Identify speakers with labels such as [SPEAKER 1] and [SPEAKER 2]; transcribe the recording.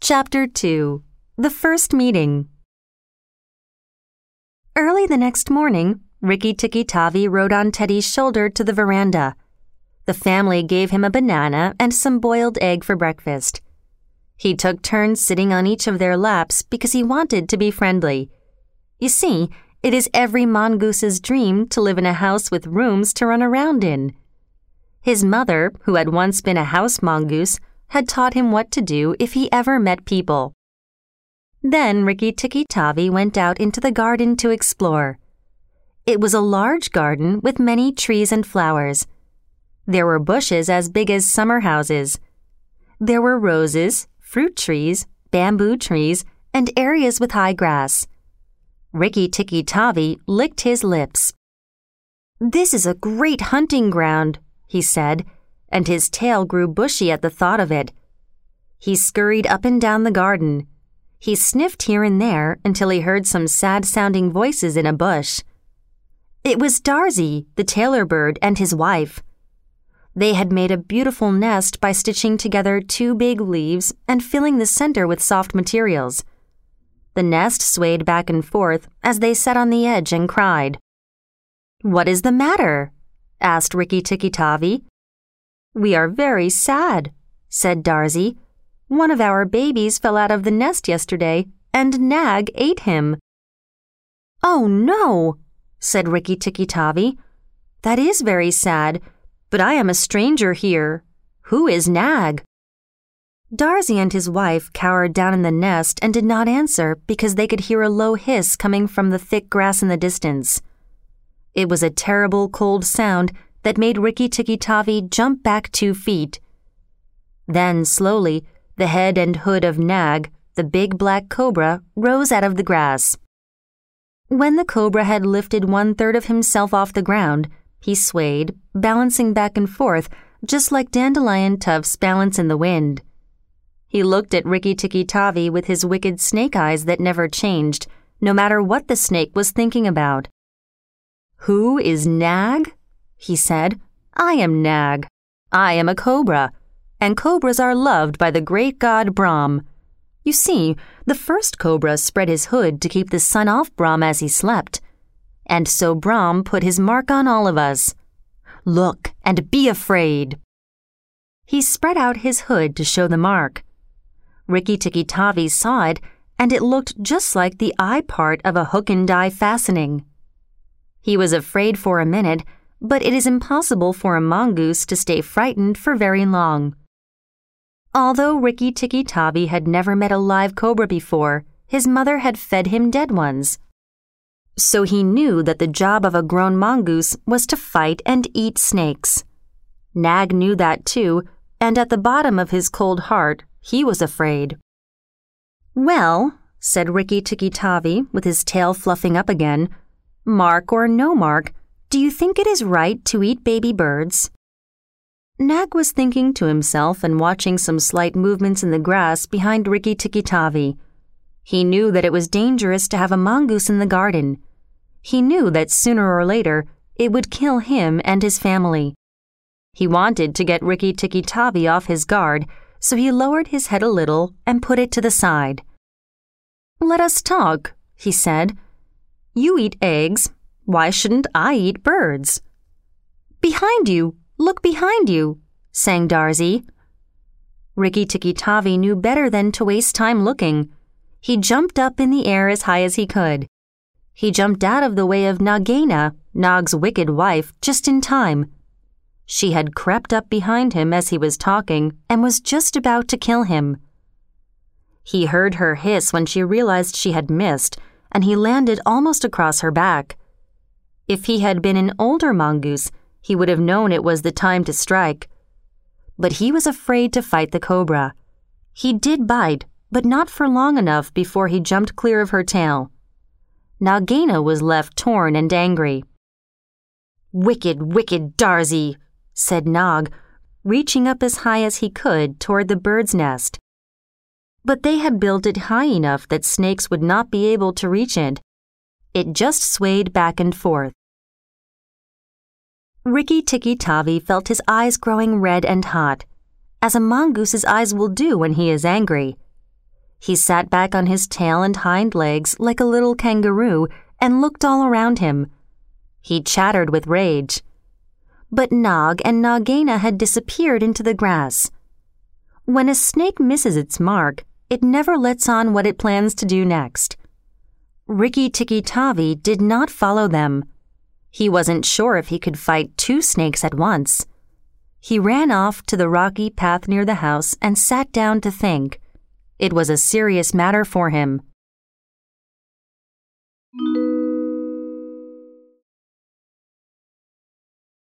[SPEAKER 1] Chapter 2. The First Meeting. Early the next morning, Rikki-Tikki-Tavi rode on Teddy's shoulder to the veranda. The family gave him a banana and some boiled egg for breakfast. He took turns sitting on each of their laps because he wanted to be friendly. You see, it is every mongoose's dream to live in a house with rooms to run around in. His mother, who had once been a house mongoose, had taught him what to do if he ever met people. Then Rikki-Tikki-Tavi went out into the garden to explore. It was a large garden with many trees and flowers. There were bushes as big as summer houses. There were roses, fruit trees, bamboo trees, and areas with high grass. Rikki-Tikki-Tavi licked his lips. "This is a great hunting ground," he said, and his tail grew bushy at the thought of it. He scurried up and down the garden. He sniffed here and there until he heard some sad-sounding voices in a bush. It was Darzee, the tailor bird, and his wife. They had made a beautiful nest by stitching together 2 big leaves and filling the center with soft materials. The nest swayed back and forth as they sat on the edge and cried. "What is the matter?" asked Rikki-Tikki-Tavi. "We are very sad," said Darzee. "One of our babies fell out of the nest yesterday, and Nag ate him." "Oh, no," said Rikki-Tikki-Tavi. "That is very sad, but I am a stranger here. Who is Nag?" Darzee and his wife cowered down in the nest and did not answer because they could hear a low hiss coming from the thick grass in the distance. It was a terrible cold sound that made Rikki-Tikki-Tavi jump back 2 feet. Then, slowly, the head and hood of Nag, the big black cobra, rose out of the grass. When the cobra had lifted 1/3 of himself off the ground, he swayed, balancing back and forth, just like dandelion tufts balance in the wind. He looked at Rikki-Tikki-Tavi with his wicked snake eyes that never changed, no matter what the snake was thinking about. "Who is Nag?" he said. "I am Nag. I am a cobra, and cobras are loved by the great god Brahm. You see, the first cobra spread his hood to keep the sun off Brahm as he slept, and so Brahm put his mark on all of us. Look and be afraid." He spread out his hood to show the mark. Rikki-Tikki-Tavi saw it, and it looked just like the eye part of a hook-and-eye fastening. He was afraid for a minute, but it is impossible for a mongoose to stay frightened for very long. Although Rikki-Tikki-Tavi had never met a live cobra before, his mother had fed him dead ones. So he knew that the job of a grown mongoose was to fight and eat snakes. Nag knew that too, and at the bottom of his cold heart, he was afraid. "Well," said Rikki-Tikki-Tavi with his tail fluffing up again, "mark or no mark, do you think it is right to eat baby birds?" Nag was thinking to himself and watching some slight movements in the grass behind Rikki-Tikki-Tavi. He knew that it was dangerous to have a mongoose in the garden. He knew that sooner or later it would kill him and his family. He wanted to get Rikki-Tikki-Tavi off his guard, so he lowered his head a little and put it to the side. "Let us talk," he said. "You eat eggs. Why shouldn't I eat birds?" "Behind you! Look behind you!" sang Darzee. Rikki-Tikki-Tavi knew better than to waste time looking. He jumped up in the air as high as he could. He jumped out of the way of Nagaina, Nag's wicked wife, just in time. She had crept up behind him as he was talking and was just about to kill him. He heard her hiss when she realized she had missed, and he landed almost across her back. If he had been an older mongoose, he would have known it was the time to strike. But he was afraid to fight the cobra. He did bite, but not for long enough before he jumped clear of her tail. Nagaina was left torn and angry. "Wicked, wicked Darzee," said Nag, reaching up as high as he could toward the bird's nest. But they had built it high enough that snakes would not be able to reach it. It just swayed back and forth. Rikki-Tikki-Tavi felt his eyes growing red and hot, as a mongoose's eyes will do when he is angry. He sat back on his tail and hind legs like a little kangaroo and looked all around him. He chattered with rage. But Nog and Nagaina had disappeared into the grass. When a snake misses its mark, it never lets on what it plans to do next. Rikki Tikki Tavi did not follow them. He wasn't sure if he could fight 2 snakes at once. He ran off to the rocky path near the house and sat down to think. It was a serious matter for him.